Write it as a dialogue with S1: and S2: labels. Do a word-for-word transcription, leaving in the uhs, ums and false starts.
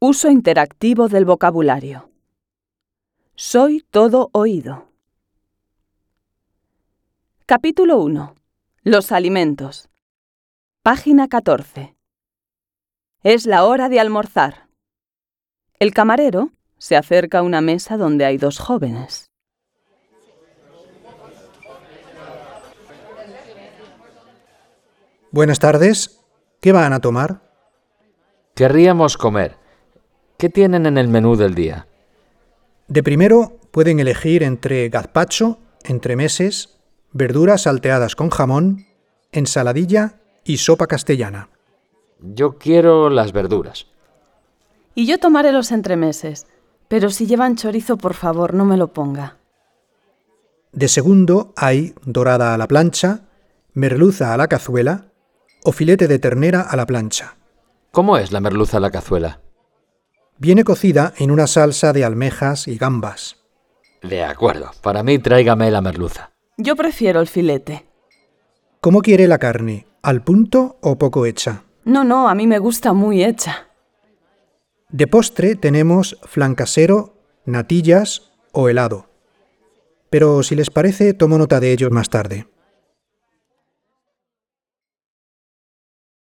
S1: Uso interactivo del vocabulario. Soy todo oído. Capítulo uno. Los alimentos. Página catorce. Es la hora de almorzar. El camarero se acerca a una mesa donde hay dos jóvenes.
S2: Buenas tardes. ¿Qué van a tomar?
S3: Querríamos comer. ¿Qué tienen en el menú del día?
S2: De primero pueden elegir entre gazpacho, entremeses, verduras salteadas con jamón, ensaladilla y sopa castellana.
S3: Yo quiero las verduras.
S1: Y yo tomaré los entremeses, pero si llevan chorizo, por favor, no me lo ponga.
S2: De segundo hay dorada a la plancha, merluza a la cazuela o filete de ternera a la plancha.
S3: ¿Cómo es la merluza a la cazuela?
S2: Viene cocida en una salsa de almejas y gambas.
S3: De acuerdo. Para mí, tráigame la merluza.
S1: Yo prefiero el filete.
S2: ¿Cómo quiere la carne? ¿Al punto o poco hecha?
S1: No, no, a mí me gusta muy hecha.
S2: De postre tenemos flan casero, natillas o helado. Pero si les parece, tomo nota de ellos más tarde.